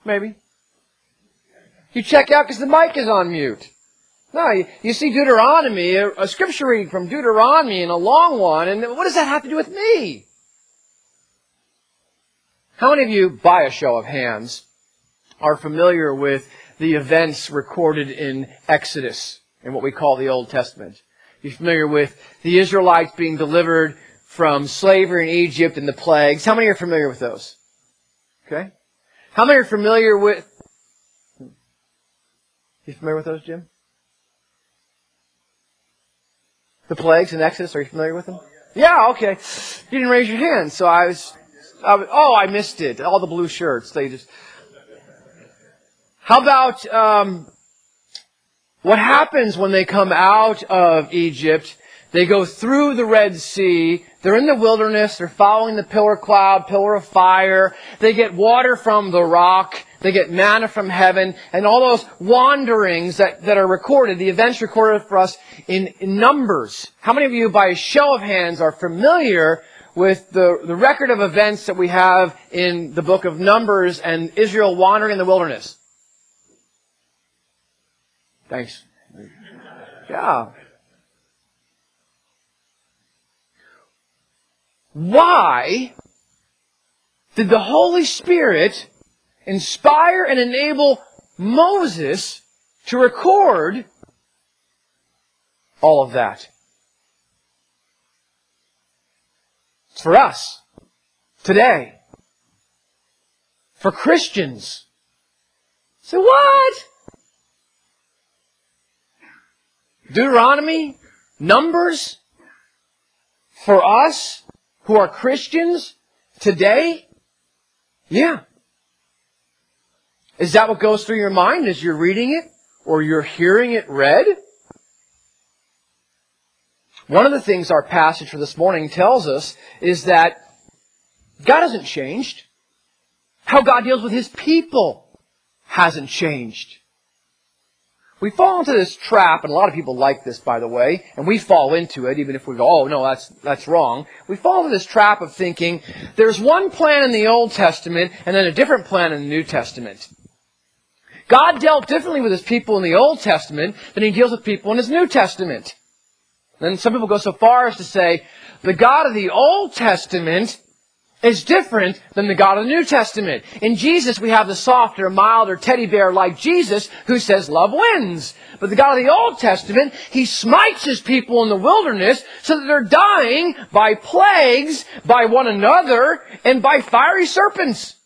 Maybe. You check out because the mic is on mute. No, you see Deuteronomy, a scripture reading from Deuteronomy and a long one, and what does that have to do with me? How many of you, by a show of hands, are familiar with the events recorded in Exodus, in what we call the Old Testament? You're familiar with the Israelites being delivered from slavery in Egypt and the plagues. How many are familiar with those? Okay. How many are familiar with... You familiar with those, Jim? The plagues in Exodus, are you familiar with them? Yeah, okay. You didn't raise your hand, so I missed it. All the blue shirts, they just... How about what happens when they come out of Egypt? They go through the Red Sea. They're in the wilderness. They're following the pillar of cloud, pillar of fire. They get water from the rock. They get manna from heaven. And all those wanderings that are recorded, the events recorded for us in Numbers. How many of you, by a show of hands, are familiar with the record of events that we have in the book of Numbers and Israel wandering in the wilderness? Thanks. Yeah. Why did the Holy Spirit inspire and enable Moses to record all of that? It's for us, today, for Christians. So what? Deuteronomy, Numbers, for us who are Christians today? Yeah. Is that what goes through your mind as you're reading it or you're hearing it read? One of the things our passage for this morning tells us is that God hasn't changed. How God deals with His people hasn't changed. We fall into this trap, and a lot of people like this, by the way, and we fall into it, even if we go, oh, no, that's wrong. We fall into this trap of thinking there's one plan in the Old Testament and then a different plan in the New Testament. God dealt differently with His people in the Old Testament than He deals with people in His New Testament. And some people go so far as to say, the God of the Old Testament is different than the God of the New Testament. In Jesus, we have the softer, milder teddy bear like Jesus who says love wins. But the God of the Old Testament, He smites His people in the wilderness so that they're dying by plagues, by one another, and by fiery serpents.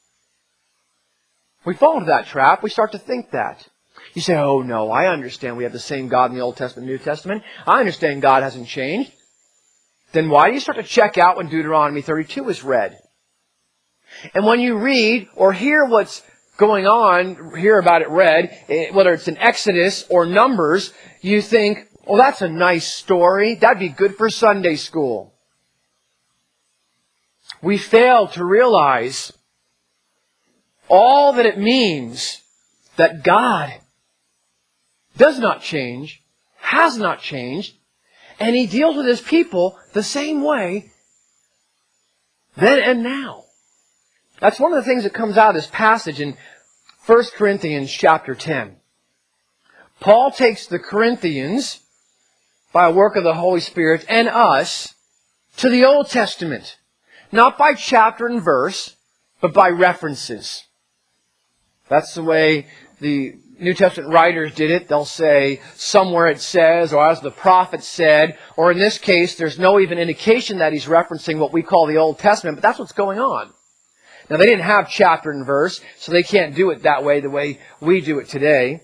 We fall into that trap. We start to think that. You say, oh no, I understand we have the same God in the Old Testament and New Testament. I understand God hasn't changed. Then why do you start to check out when Deuteronomy 32 is read? And when you read or hear what's going on, hear about it read, whether it's in Exodus or Numbers, you think, oh, that's a nice story. That'd be good for Sunday school. We fail to realize all that it means that God does not change, has not changed, and He deals with His people the same way then and now. That's one of the things that comes out of this passage in 1 Corinthians chapter 10. Paul takes the Corinthians, by a work of the Holy Spirit, and us, to the Old Testament. Not by chapter and verse, but by references. That's the way the New Testament writers did it. They'll say, somewhere it says, or as the prophet said, or in this case, there's no even indication that he's referencing what we call the Old Testament, but that's what's going on. Now, they didn't have chapter and verse, so they can't do it that way, the way we do it today.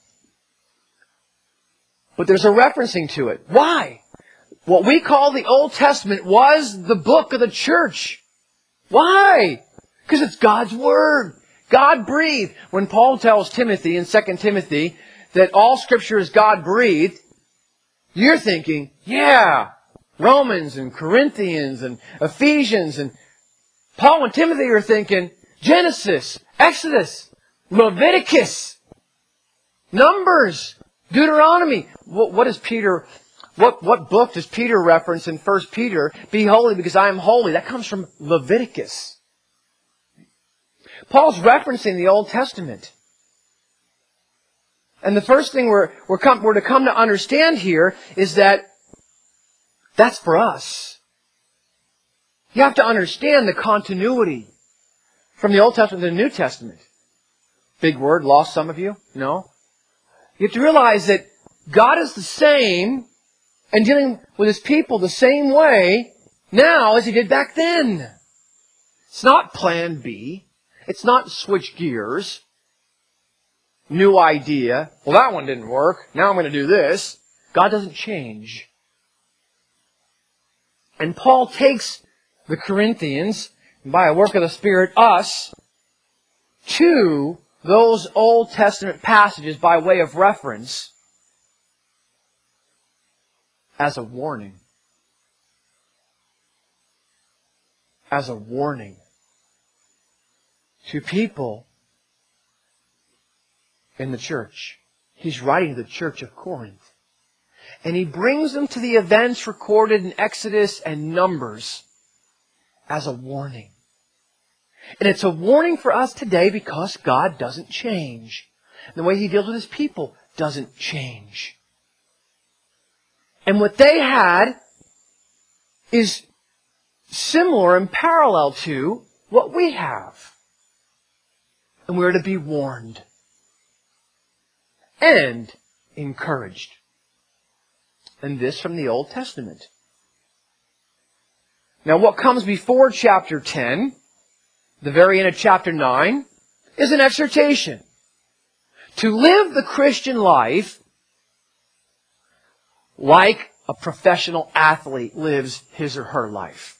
But there's a referencing to it. Why? What we call the Old Testament was the book of the church. Why? Because it's God's Word. God breathed. When Paul tells Timothy in 2 Timothy that all Scripture is God breathed, you're thinking, yeah, Romans and Corinthians and Ephesians, and Paul and Timothy are thinking Genesis, Exodus, Leviticus, Numbers, Deuteronomy. What does Peter, what book does Peter reference in 1 Peter? Be holy because I am holy. That comes from Leviticus. Paul's referencing the Old Testament. And the first thing we're to come to understand here is that that's for us. You have to understand the continuity from the Old Testament to the New Testament. Big word, lost some of you? No? You have to realize that God is the same and dealing with His people the same way now as He did back then. It's not plan B. It's not switch gears. New idea. Well, that one didn't work. Now I'm going to do this. God doesn't change. And Paul takes the Corinthians, and by a work of the Spirit, us, to those Old Testament passages by way of reference as a warning. As a warning to people in the church. He's writing to the church of Corinth. And he brings them to the events recorded in Exodus and Numbers as a warning. And it's a warning for us today because God doesn't change. The way He deals with His people doesn't change. And what they had is similar and parallel to what we have. And we're to be warned and encouraged. And this from the Old Testament. Now what comes before chapter 10, the very end of chapter 9, is an exhortation to live the Christian life like a professional athlete lives his or her life.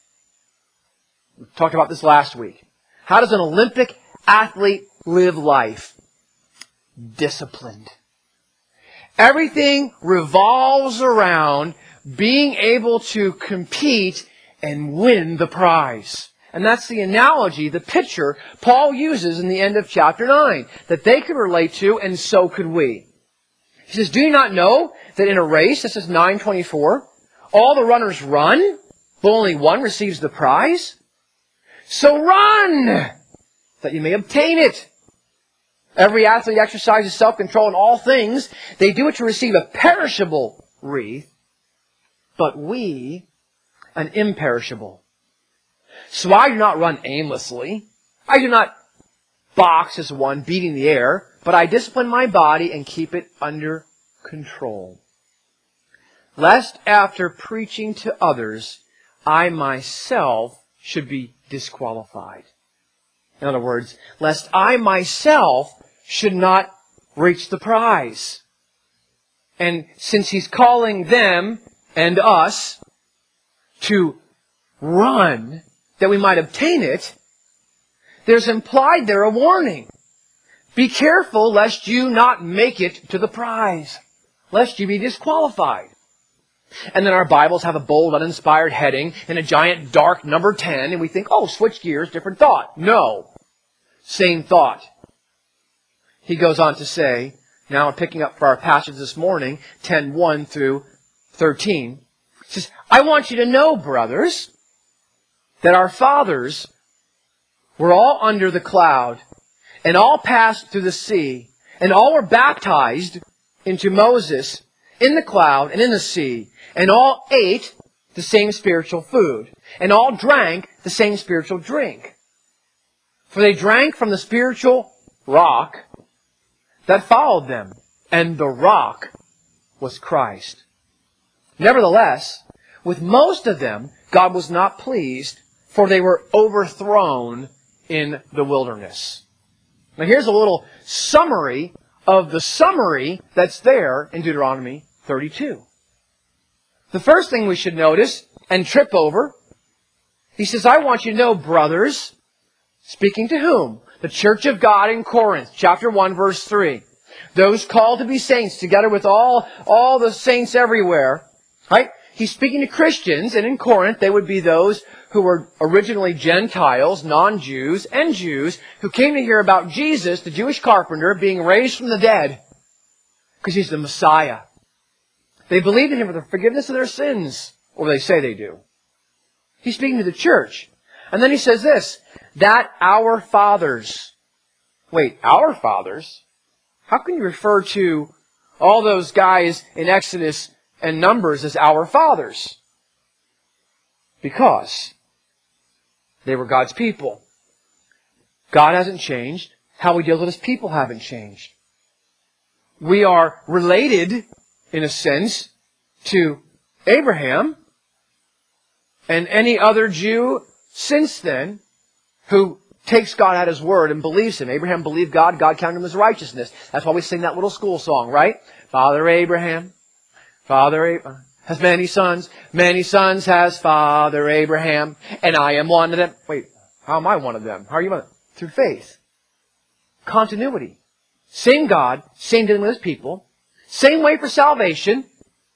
We talked about this last week. How does an Olympic athlete live life? Disciplined. Everything revolves around being able to compete and win the prize. And that's the analogy, the picture Paul uses in the end of chapter 9 that they could relate to, and so could we. He says, do you not know that in a race, this is 9:24, all the runners run, but only one receives the prize? So run, that you may obtain it. Every athlete exercises self-control in all things. They do it to receive a perishable wreath, but we an imperishable. So I do not run aimlessly. I do not box as one beating the air, but I discipline my body and keep it under control. Lest after preaching to others, I myself should be disqualified. In other words, lest I myself should not reach the prize. And since he's calling them and us to run that we might obtain it, there's implied there a warning. Be careful lest you not make it to the prize, lest you be disqualified. And then our Bibles have a bold, uninspired heading and a giant dark number 10, and we think, oh, switch gears, different thought. No. Same thought. He goes on to say, now I'm picking up for our passage this morning, 10:1 through 13. He says, I want you to know, brothers, that our fathers were all under the cloud, and all passed through the sea, and all were baptized into Moses in the cloud and in the sea, and all ate the same spiritual food, and all drank the same spiritual drink. For they drank from the spiritual rock that followed them, and the rock was Christ. Nevertheless, with most of them, God was not pleased, for they were overthrown in the wilderness. Now here's a little summary of the summary that's there in Deuteronomy 32. The first thing we should notice and trip over, he says, I want you to know, brothers, speaking to whom? The church of God in Corinth, chapter 1, verse 3. Those called to be saints, together with all the saints everywhere. Right? He's speaking to Christians, and in Corinth they would be those who were originally Gentiles, non-Jews, and Jews, who came to hear about Jesus, the Jewish carpenter, being raised from the dead, because He's the Messiah. They believed in Him for the forgiveness of their sins, or they say they do. He's speaking to the church. And then he says this, that our fathers. Wait, our fathers? How can you refer to all those guys in Exodus and Numbers as our fathers? Because they were God's people. God hasn't changed. How we deal with His people haven't changed. We are related, in a sense, to Abraham and any other Jew since then who takes God at His word and believes Him. Abraham believed God. God counted him as righteousness. That's why we sing that little school song, right? Father Abraham has many sons. Many sons has Father Abraham. And I am one of them. Wait, how am I one of them? How are you one of them? Through faith. Continuity. Same God, same dealing with His people. Same way for salvation.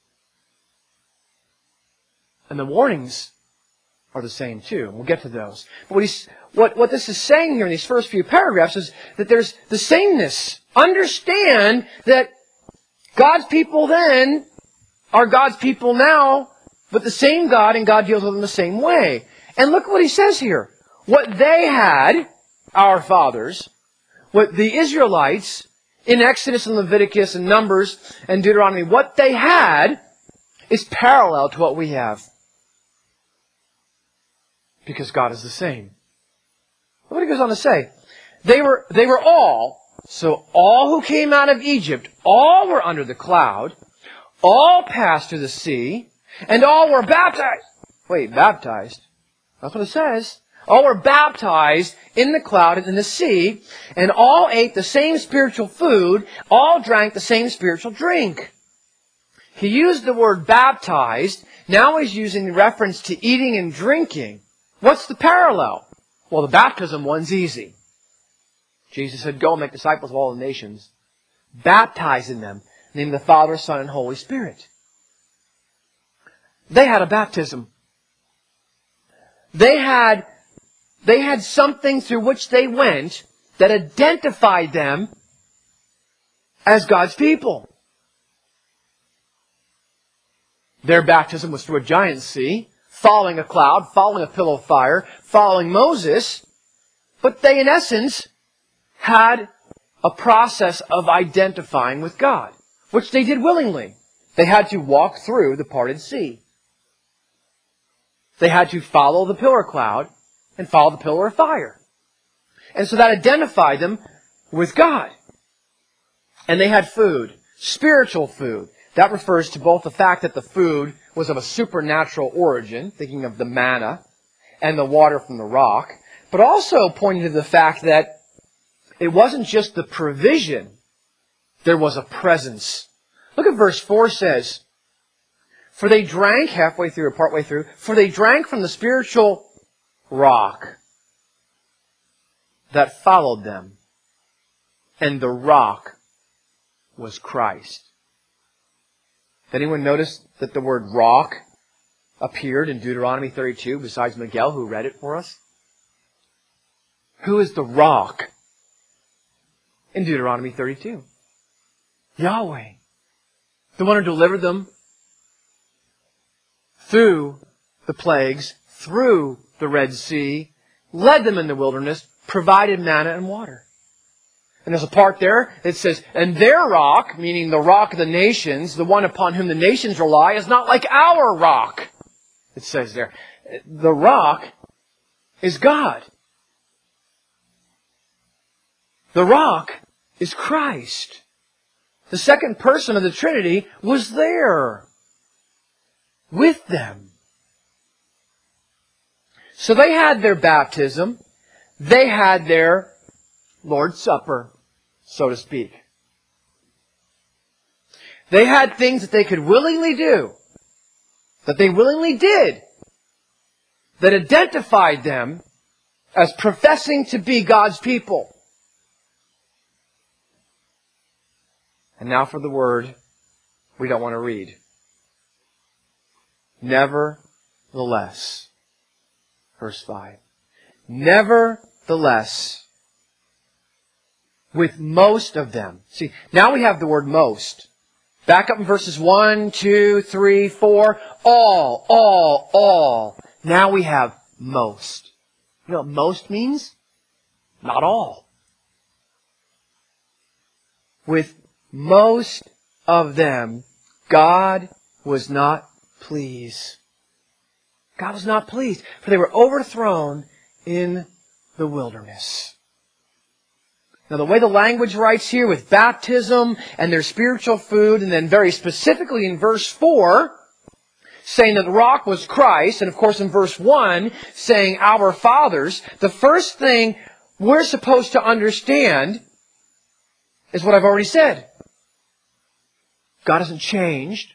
And the warnings are the same too. We'll get to those. But what this is saying here in these first few paragraphs is that there's the sameness. Understand that God's people then are God's people now, but the same God, and God deals with them the same way. And look what He says here. What they had, our fathers, what the Israelites in Exodus and Leviticus and Numbers and Deuteronomy, what they had is parallel to what we have. Because God is the same. Look what He goes on to say. They were all, so all who came out of Egypt, all were under the cloud, all passed through the sea, and all were baptized. Wait, baptized? That's what it says. All were baptized in the cloud and in the sea, and all ate the same spiritual food, all drank the same spiritual drink. He used the word baptized. Now He's using the reference to eating and drinking. What's the parallel? Well, the baptism one's easy. Jesus said, go and make disciples of all the nations, baptizing them in the name of the Father, Son, and Holy Spirit. They had a baptism. They had something through which they went that identified them as God's people. Their baptism was through a giant sea, following a cloud, following a pillar of fire, following Moses. But they, in essence, had a process of identifying with God, which they did willingly. They had to walk through the parted sea. They had to follow the pillar cloud and follow the pillar of fire. And so that identified them with God. And they had food, spiritual food. That refers to both the fact that the food was of a supernatural origin, thinking of the manna and the water from the rock, but also pointing to the fact that it wasn't just the provision, there was a presence. Look at verse 4 says, for they drank halfway through or partway through, for they drank from the spiritual rock that followed them. And the rock was Christ. Did anyone notice that the word rock appeared in Deuteronomy 32 besides Miguel, who read it for us? Who is the rock in Deuteronomy 32? Yahweh. The one who delivered them through the plagues, through the Red Sea, led them in the wilderness, provided manna and water. And there's a part there that says, and their rock, meaning the rock of the nations, the one upon whom the nations rely, is not like our rock. It says there. The rock is God. The rock is Christ. The second person of the Trinity was there with them. So they had their baptism. They had their Lord's Supper, so to speak. They had things that they could willingly do, that they willingly did, that identified them as professing to be God's people. And now for the word we don't want to read. Nevertheless. Verse 5. Nevertheless. With most of them. See, now we have the word most. Back up in verses 1, 2, 3, 4. All. Now we have most. You know what most means? Not all. With most of them, God was not pleased. God was not pleased, for they were overthrown in the wilderness. Now, the way the language writes here with baptism and their spiritual food, and then very specifically in verse 4, saying that the rock was Christ, and of course in verse 1, saying our fathers, the first thing we're supposed to understand is what I've already said. God hasn't changed.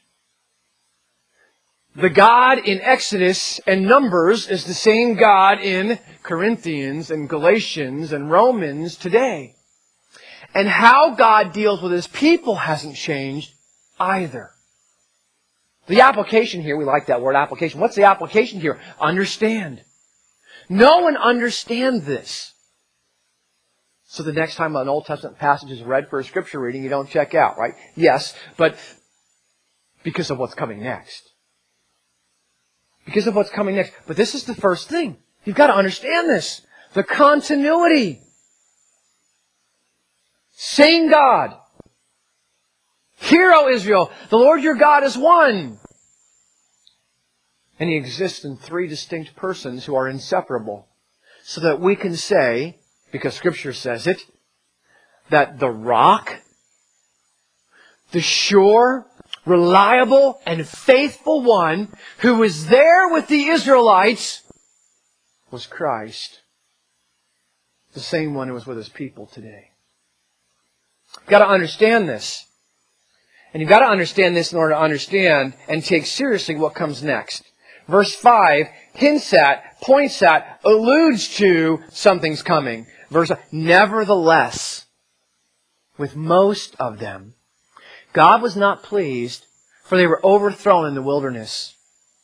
The God in Exodus and Numbers is the same God in Corinthians and Galatians and Romans today. And how God deals with His people hasn't changed either. The application here, we like that word application. What's the application here? Understand. Know and understand this. So the next time an Old Testament passage is read for a Scripture reading, you don't check out, right? Yes, but because of what's coming next. Because of what's coming next. But this is the first thing. You've got to understand this. The continuity. Same God. Hear, O Israel, the Lord your God is one. And He exists in three distinct persons who are inseparable. So that we can say, because Scripture says it, that the rock, the sure, reliable, and faithful one who was there with the Israelites was Christ. The same one who was with His people today. You've got to understand this. And you've got to understand this in order to understand and take seriously what comes next. Verse 5 hints at, points at, alludes to something's coming. Verse 5, nevertheless, with most of them, God was not pleased, for they were overthrown in the wilderness.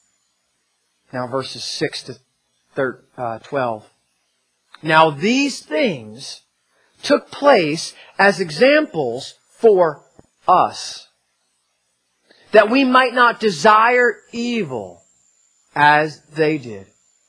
Now verses 6 to 12. Now these things took place as examples for us, that we might not desire evil as they did.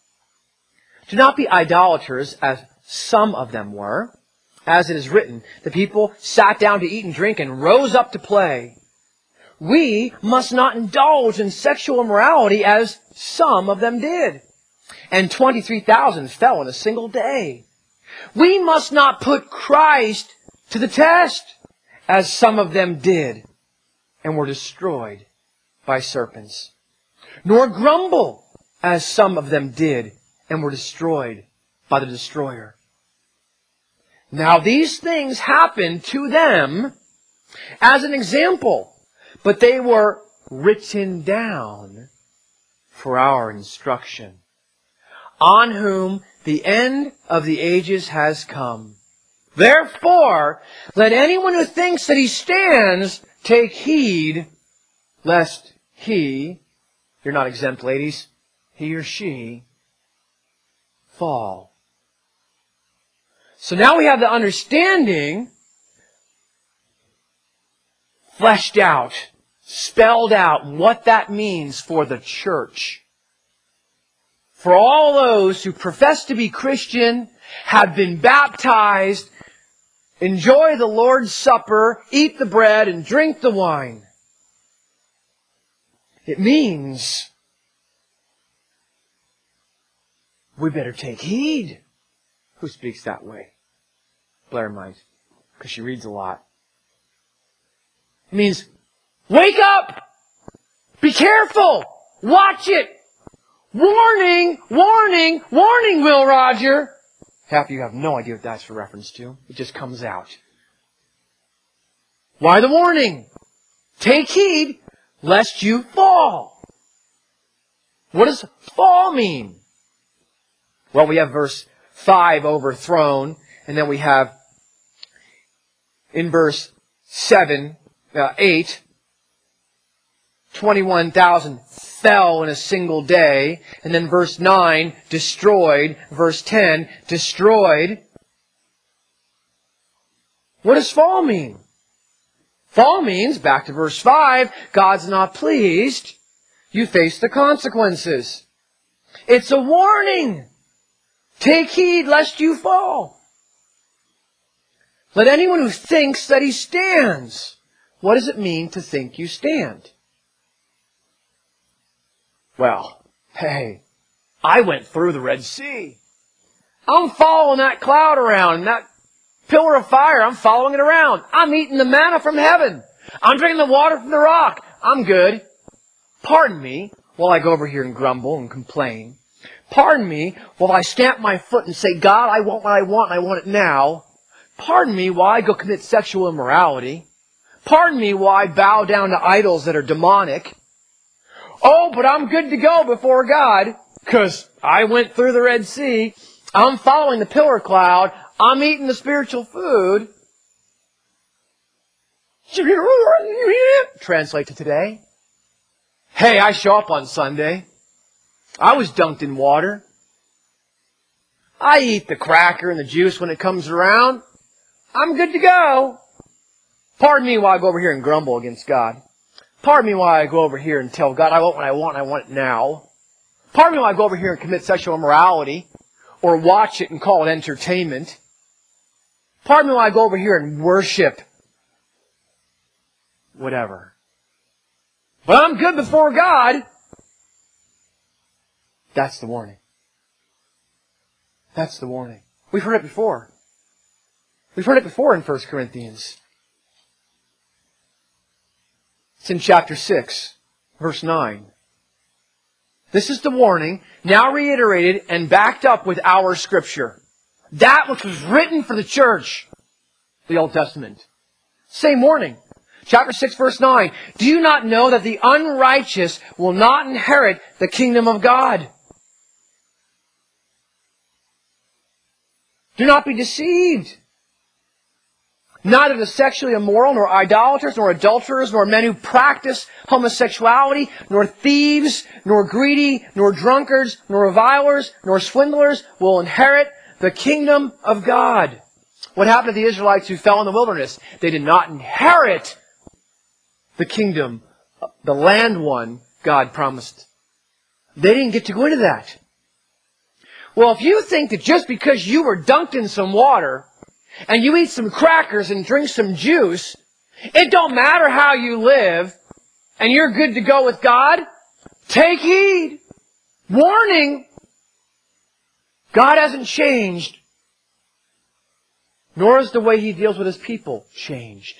Do not be idolaters, as some of them were. As it is written, the people sat down to eat and drink and rose up to play. We must not indulge in sexual immorality as some of them did. And 23,000 fell in a single day. We must not put Christ to the test, as some of them did, and were destroyed by serpents. Nor grumble, as some of them did, and were destroyed by the destroyer. Now these things happened to them as an example, but they were written down for our instruction, on whom the end of the ages has come. Therefore, let anyone who thinks that he stands take heed, lest he, you're not exempt, ladies, he or she, fall. So now we have the understanding fleshed out, spelled out, what that means for the church. For all those who profess to be Christian, have been baptized, enjoy the Lord's Supper, eat the bread, and drink the wine. It means we better take heed. Who speaks that way? Blair might, because she reads a lot. It means, wake up! Be careful! Watch it! Warning! Warning! Warning, Will Roger! Half of you have no idea what that's for reference to. It just comes out. Why the warning? Take heed, lest you fall. What does fall mean? Well, we have verse 5, overthrown, and then we have in verse 8, 21,000 fell in a single day, and then verse 9, destroyed, verse 10, destroyed. What does fall mean? Fall means, back to verse 5, God's not pleased. You face the consequences. It's a warning. Take heed lest you fall. Let anyone who thinks that he stands. What does it mean to think you stand? Well, hey, I went through the Red Sea. I'm following that cloud around, and that pillar of fire, I'm following it around. I'm eating the manna from heaven. I'm drinking the water from the rock. I'm good. Pardon me while I go over here and grumble and complain. Pardon me while I stamp my foot and say, God, I want what I want, and I want it now. Pardon me while I go commit sexual immorality. Pardon me while I bow down to idols that are demonic. Oh, but I'm good to go before God, because I went through the Red Sea. I'm following the pillar cloud. I'm eating the spiritual food. Translate to today. Hey, I show up on Sunday. I was dunked in water. I eat the cracker and the juice when it comes around. I'm good to go. Pardon me while I go over here and grumble against God. Pardon me while I go over here and tell God, I want what I want and I want it now. Pardon me while I go over here and commit sexual immorality or watch it and call it entertainment. Pardon me while I go over here and worship whatever. But I'm good before God. That's the warning. That's the warning. We've heard it before. We've heard it before in 1 Corinthians. It's in chapter 6, verse 9. This is the warning, now reiterated and backed up with our Scripture. That which was written for the church, the Old Testament. Same warning. Chapter 6, verse 9. Do you not know that the unrighteous will not inherit the kingdom of God? Do not be deceived. Neither the sexually immoral, nor idolaters, nor adulterers, nor men who practice homosexuality, nor thieves, nor greedy, nor drunkards, nor revilers, nor swindlers will inherit the kingdom of God. What happened to the Israelites who fell in the wilderness? They did not inherit the kingdom, the land one God promised. They didn't get to go into that. Well, if you think that just because you were dunked in some water, and you eat some crackers and drink some juice, it don't matter how you live, and you're good to go with God, take heed. Warning. God hasn't changed, nor has the way He deals with His people changed.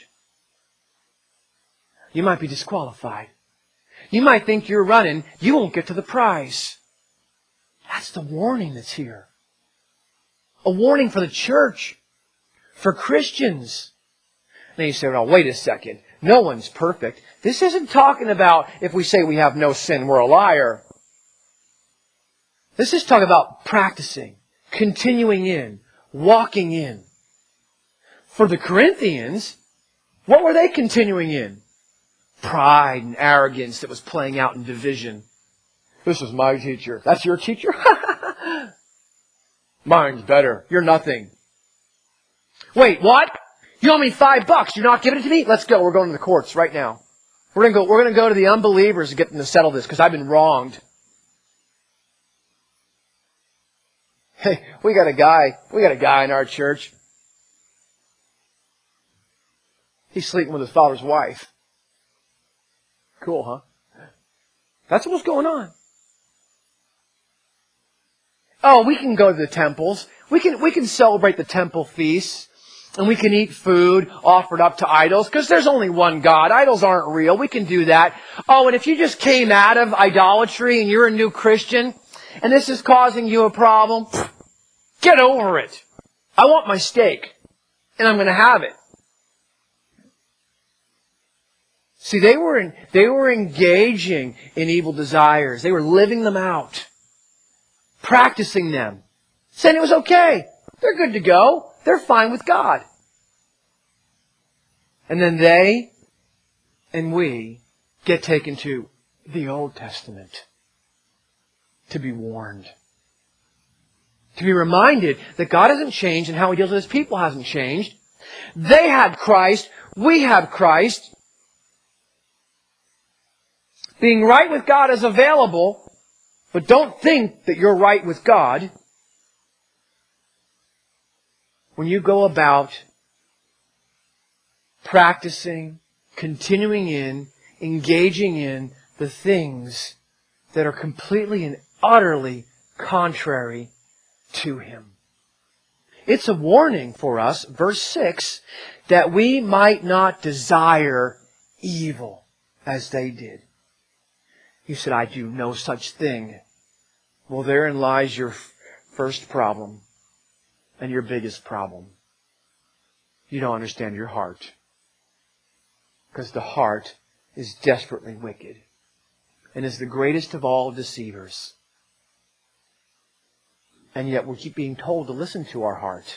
You might be disqualified. You might think you're running, you won't get to the prize. That's the warning that's here. A warning for the church. For Christians. Now you say, well, wait a second. No one's perfect. This isn't talking about if we say we have no sin, we're a liar. This is talking about practicing, continuing in, walking in. For the Corinthians, what were they continuing in? Pride and arrogance that was playing out in division. This is my teacher. That's your teacher? Mine's better. You're nothing. Wait, what? You owe me $5. You're not giving it to me? Let's go. We're going to the courts right now. We're going to go to the unbelievers and get them to settle this because I've been wronged. Hey, we got a guy in our church. He's sleeping with his father's wife. Cool, huh? That's what's going on. Oh, we can go to the temples. We can celebrate the temple feasts. And we can eat food offered up to idols, because there's only one God. Idols aren't real. We can do that. Oh, and if you just came out of idolatry and you're a new Christian, and this is causing you a problem, get over it. I want my steak, and I'm going to have it. See, they were engaging in evil desires. They were living them out, practicing them, saying it was okay. They're good to go. They're fine with God. And then they and we get taken to the Old Testament to be warned. To be reminded that God hasn't changed and how He deals with His people hasn't changed. They had Christ. We have Christ. Being right with God is available, but don't think that you're right with God. when you go about practicing, continuing in, engaging in the things that are completely and utterly contrary to Him. It's a warning for us, verse 6, that we might not desire evil as they did. You said, I do no such thing. Well, therein lies your first problem and your biggest problem. You don't understand your heart. Because the heart is desperately wicked and is the greatest of all deceivers. And yet we keep being told to listen to our heart.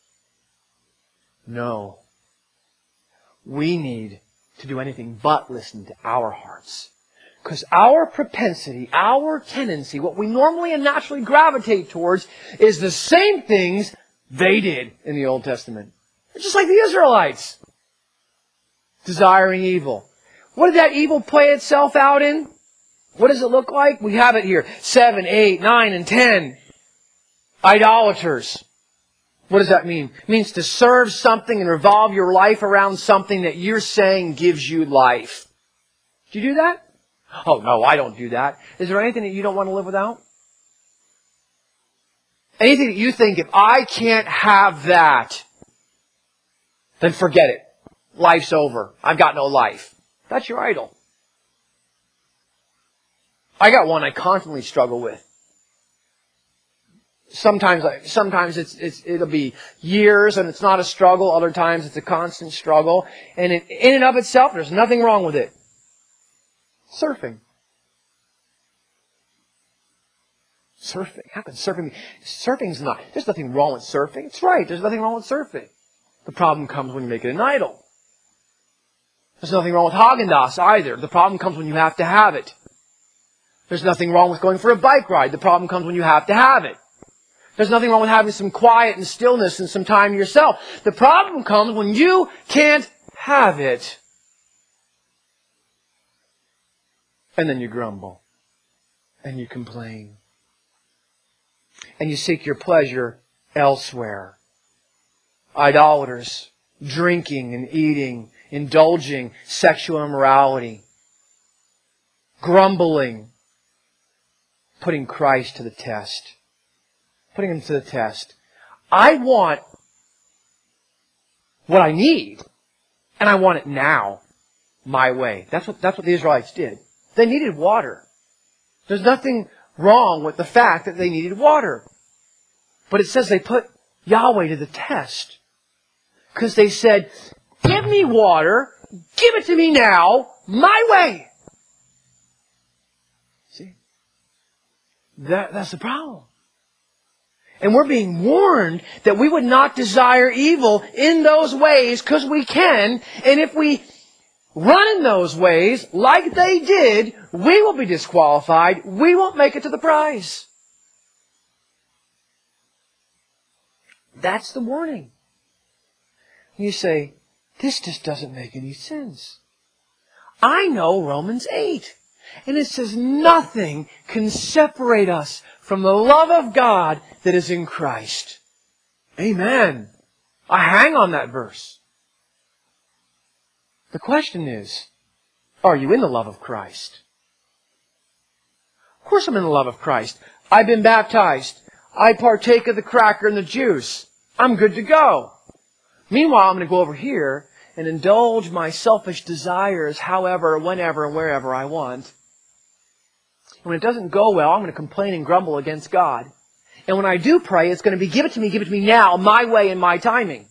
No. We need to do anything but listen to our hearts. Because our propensity, our tendency, what we normally and naturally gravitate towards is the same things they did in the Old Testament. It's just like the Israelites. Desiring evil. What did that evil play itself out in? What does it look like? We have it here. 7, 8, 9, and 10. Idolaters. What does that mean? It means to serve something and revolve your life around something that you're saying gives you life. Do you do that? Oh, no, I don't do that. Is there anything that you don't want to live without? Anything that you think, if I can't have that, then forget it. Life's over. I've got no life. That's your idol. I got one I constantly struggle with. Sometimes it'll be years and it's not a struggle. Other times it's a constant struggle. And in and of itself, there's nothing wrong with it. Surfing. Surfing. How can surfing be? Surfing's not. There's nothing wrong with surfing. It's right. There's nothing wrong with surfing. The problem comes when you make it an idol. There's nothing wrong with Haagen-Dazs either. The problem comes when you have to have it. There's nothing wrong with going for a bike ride. The problem comes when you have to have it. There's nothing wrong with having some quiet and stillness and some time yourself. The problem comes when you can't have it. And then you grumble. And you complain. And you seek your pleasure elsewhere. Idolaters, drinking and eating, indulging sexual immorality, grumbling, putting Christ to the test. Putting Him to the test. I want what I need, and I want it now, my way. That's what the Israelites did. They needed water. There's nothing wrong with the fact that they needed water. But it says they put Yahweh to the test. Because they said, give me water, give it to me now, my way. See? That's the problem. And we're being warned that we would not desire evil in those ways because we can. And if we run in those ways like they did, we will be disqualified. We won't make it to the prize. That's the warning. You say, this just doesn't make any sense. I know Romans 8. And it says nothing can separate us from the love of God that is in Christ. Amen. I hang on that verse. The question is, are you in the love of Christ? Of course I'm in the love of Christ. I've been baptized. I partake of the cracker and the juice. I'm good to go. Meanwhile, I'm going to go over here and indulge my selfish desires however, whenever, and wherever I want. When it doesn't go well, I'm going to complain and grumble against God. And when I do pray, it's going to be, give it to me now, my way and my timing.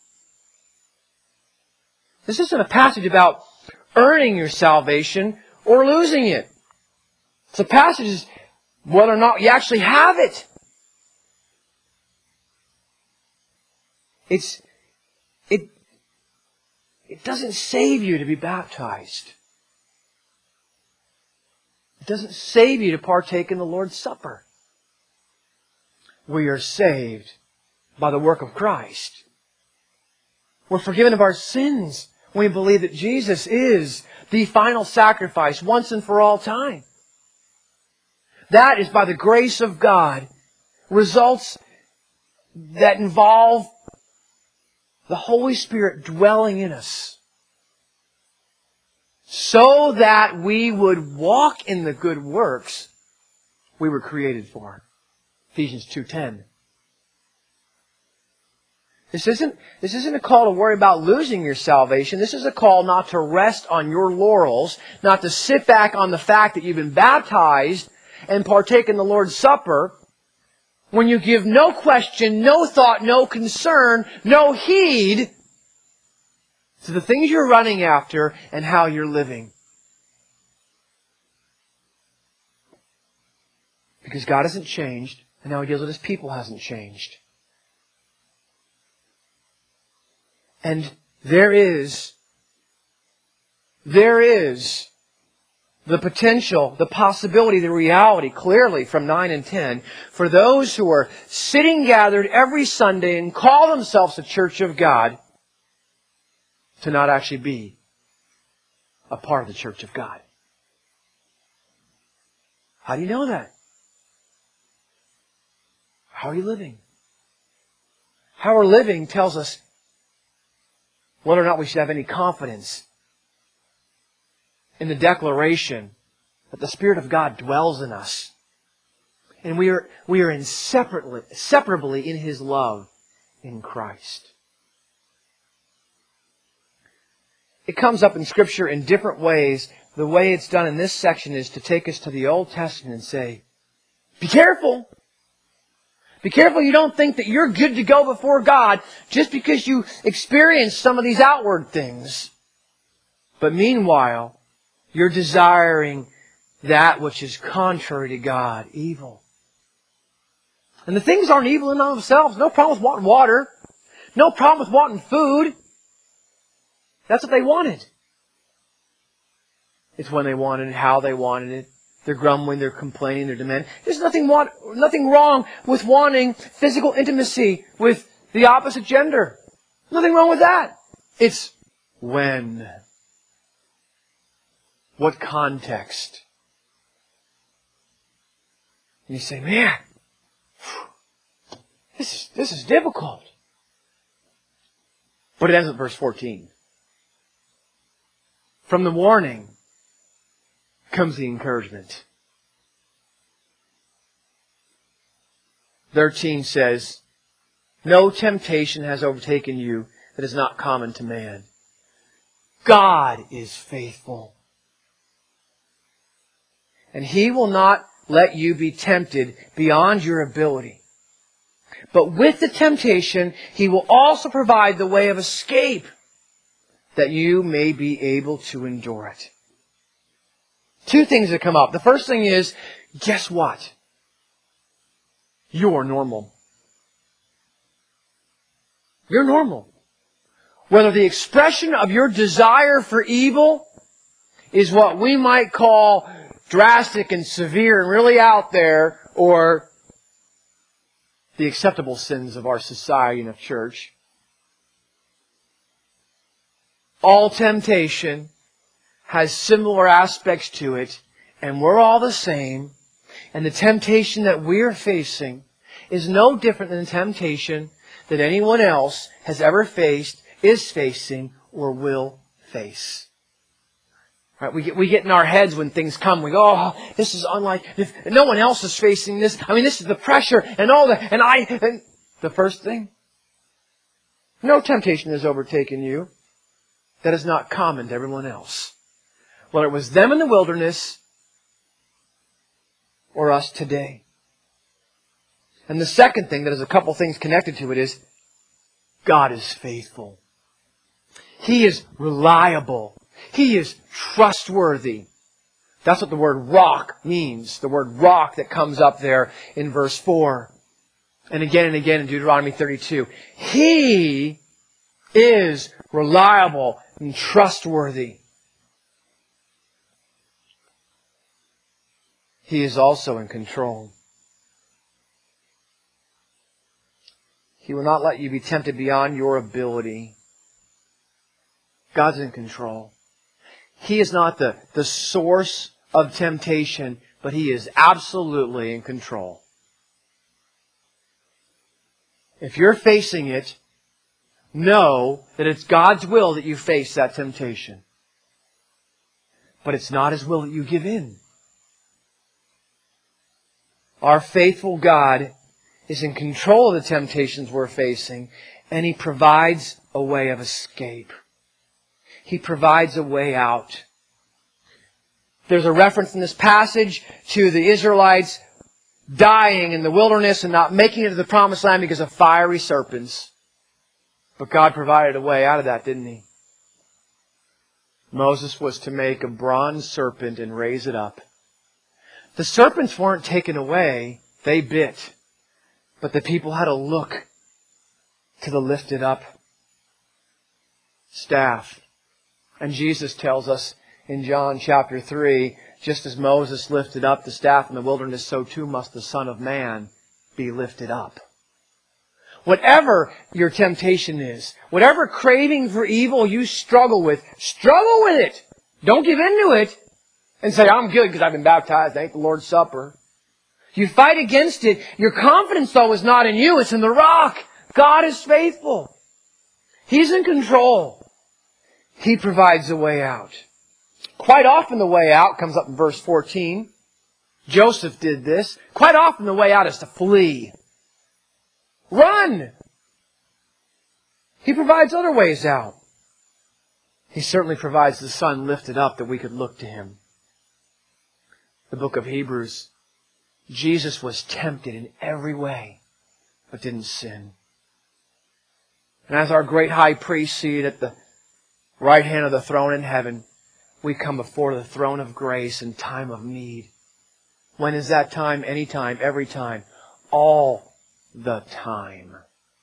This isn't a passage about earning your salvation or losing it. It's a passage whether or not you actually have it. It doesn't save you to be baptized. It doesn't save you to partake in the Lord's Supper. We are saved by the work of Christ. We're forgiven of our sins when we believe that Jesus is the final sacrifice once and for all time. That is by the grace of God. Results that involve the Holy Spirit dwelling in us, so that we would walk in the good works we were created for. Ephesians 2:10. This isn't a call to worry about losing your salvation. This is a call not to rest on your laurels, not to sit back on the fact that you've been baptized and partake in the Lord's Supper, when you give no question, no thought, no concern, no heed to the things you're running after and how you're living. Because God hasn't changed, and how He deals with His people hasn't changed. And there is the potential, the possibility, the reality, clearly from 9 and 10, for those who are sitting gathered every Sunday and call themselves a church of God, to not actually be a part of the church of God. How do you know that? How are you living? How we're living tells us whether or not we should have any confidence in the declaration that the Spirit of God dwells in us. And we are inseparably in His love in Christ. It comes up in Scripture in different ways. The way it's done in this section is to take us to the Old Testament and say, be careful! Be careful you don't think that you're good to go before God just because you experience some of these outward things. But meanwhile, you're desiring that which is contrary to God, evil. And the things aren't evil in and of themselves. No problem with wanting water. No problem with wanting food. That's what they wanted. It's when they wanted it, how they wanted it. They're grumbling, they're complaining, they're demanding. There's nothing wrong with wanting physical intimacy with the opposite gender. Nothing wrong with that. It's when. What context? And you say, man, this is difficult. But it ends with verse 14. From the warning comes the encouragement. 13 says, no temptation has overtaken you that is not common to man. God is faithful. And He will not let you be tempted beyond your ability. But with the temptation, He will also provide the way of escape that you may be able to endure it. Two things that come up. The first thing is, guess what? You're normal. You're normal. Whether the expression of your desire for evil is what we might call drastic and severe and really out there, or the acceptable sins of our society and of church. All temptation has similar aspects to it, and we're all the same. And the temptation that we're facing is no different than the temptation that anyone else has ever faced, is facing, or will face. Right? We get in our heads when things come. We go, oh, this is unlike, if no one else is facing this. I mean, this is the pressure and all that. And the first thing, no temptation has overtaken you that is not common to everyone else. Whether it was them in the wilderness or us today. And the second thing, that is a couple things connected to it, is God is faithful. He is reliable. He is trustworthy. That's what the word rock means. The word rock that comes up there in verse 4. And again in Deuteronomy 32. He is reliable and trustworthy. He is also in control. He will not let you be tempted beyond your ability. God's in control. He is not the source of temptation, but He is absolutely in control. If you're facing it, know that it's God's will that you face that temptation. But it's not His will that you give in. Our faithful God is in control of the temptations we're facing, and He provides a way of escape. He provides a way out. There's a reference in this passage to the Israelites dying in the wilderness and not making it to the promised land because of fiery serpents. But God provided a way out of that, didn't He? Moses was to make a bronze serpent and raise it up. The serpents weren't taken away, they bit. But the people had to look to the lifted up staff. And Jesus tells us in John chapter 3, just as Moses lifted up the staff in the wilderness, so too must the Son of Man be lifted up. Whatever your temptation is, whatever craving for evil you struggle with it. Don't give in to it and say, I'm good because I've been baptized, I ate the Lord's Supper. You fight against it. Your confidence, though, is not in you, it's in the rock. God is faithful. He's in control. He provides a way out. Quite often the way out comes up in verse 14. Joseph did this. Quite often the way out is to flee. Run! He provides other ways out. He certainly provides the Son lifted up that we could look to Him. The book of Hebrews, Jesus was tempted in every way, but didn't sin. And as our great high priest seated at the right hand of the throne in heaven, we come before the throne of grace in time of need. When is that time? Any time, every time, all the time.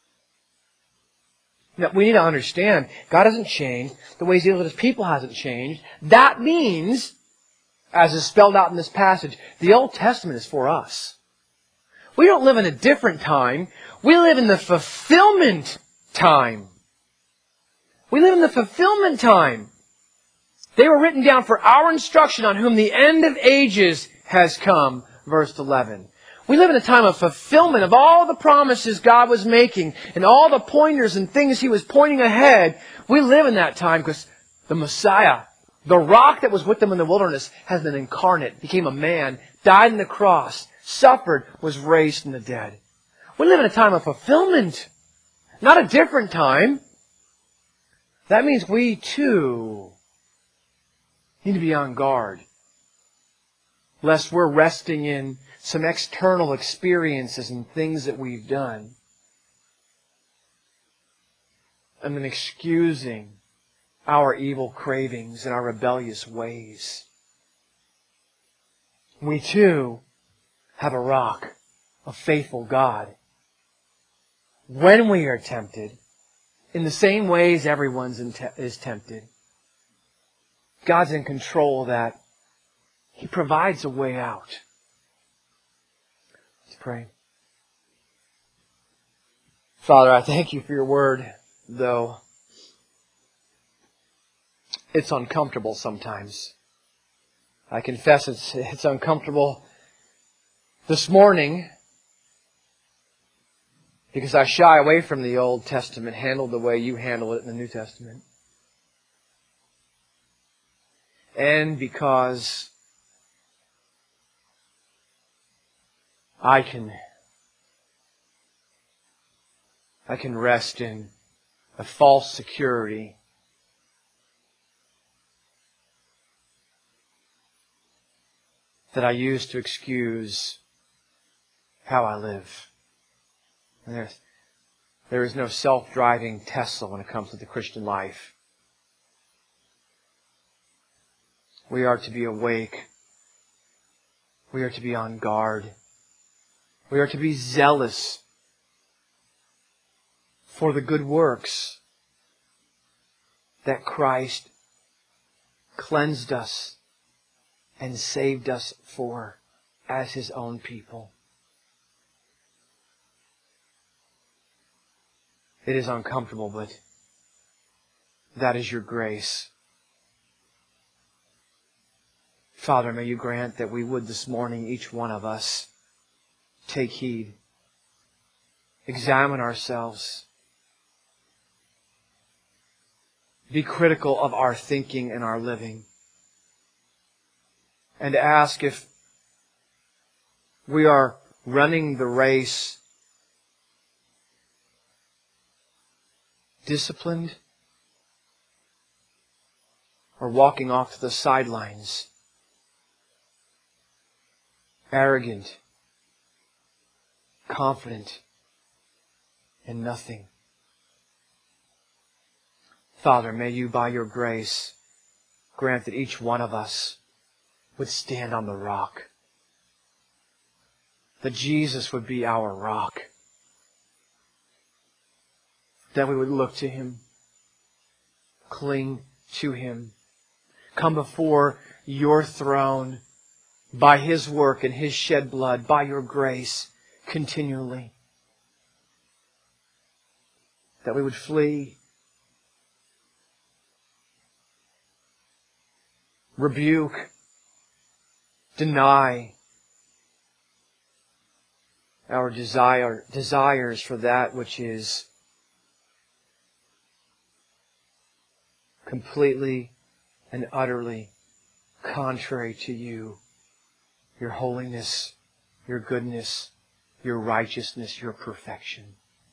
Now, we need to understand, God hasn't changed. The ways He deals with His people hasn't changed. That means, as is spelled out in this passage, the Old Testament is for us. We don't live in a different time. We live in the fulfillment time. We live in the fulfillment time. They were written down for our instruction on whom the end of ages has come. Verse 11. We live in a time of fulfillment of all the promises God was making and all the pointers and things He was pointing ahead. We live in that time because the Messiah, the rock that was with them in the wilderness, has been incarnate, became a man, died on the cross, suffered, was raised from the dead. We live in a time of fulfillment, not a different time. That means we too need to be on guard, lest we're resting in some external experiences and things that we've done, and then excusing our evil cravings and our rebellious ways. We too have a rock, a faithful God. When we are tempted, in the same ways everyone is tempted, God's in control of that. He provides a way out. Let's pray. Father, I thank You for Your word, though it's uncomfortable sometimes. I confess it's uncomfortable this morning because I shy away from the Old Testament, handled the way You handle it in the New Testament. And because I can rest in a false security that I use to excuse how I live. And there is no self-driving Tesla when it comes to the Christian life. We are to be awake. We are to be on guard. We are to be zealous for the good works that Christ cleansed us and saved us for as His own people. It is uncomfortable, but that is Your grace. Father, may You grant that we would this morning, each one of us, take heed, examine ourselves, be critical of our thinking and our living, and ask if we are running the race disciplined or walking off to the sidelines, arrogant, confident in nothing. Father, may You, by Your grace, grant that each one of us would stand on the rock, that Jesus would be our rock, that we would look to Him, cling to Him, come before Your throne by His work and His shed blood, by Your grace, continually, that we would flee, rebuke, deny our desires for that which is completely and utterly contrary to You, Your holiness, Your goodness, Your righteousness, Your perfection.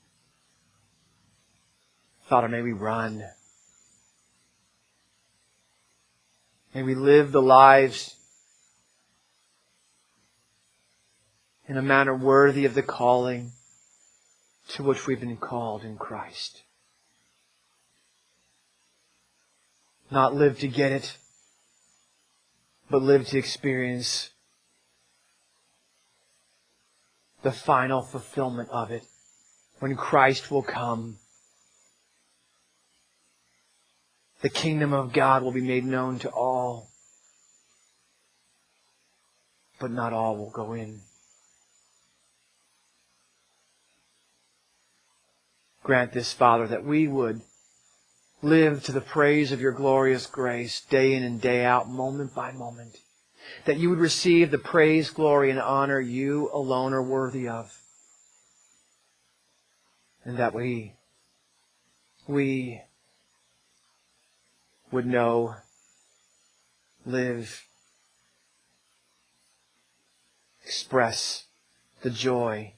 Father, may we run. May we live the lives in a manner worthy of the calling to which we've been called in Christ. Not live to get it, but live to experience the final fulfillment of it when Christ will come. The kingdom of God will be made known to all, but not all will go in. Grant this, Father, that we would live to the praise of Your glorious grace day in and day out, moment by moment. That You would receive the praise, glory, and honor You alone are worthy of. And that we would know, live, express the joy,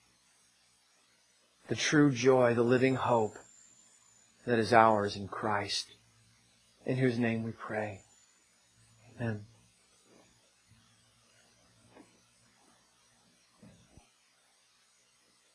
the true joy, the living hope that is ours in Christ, in whose name we pray. Amen.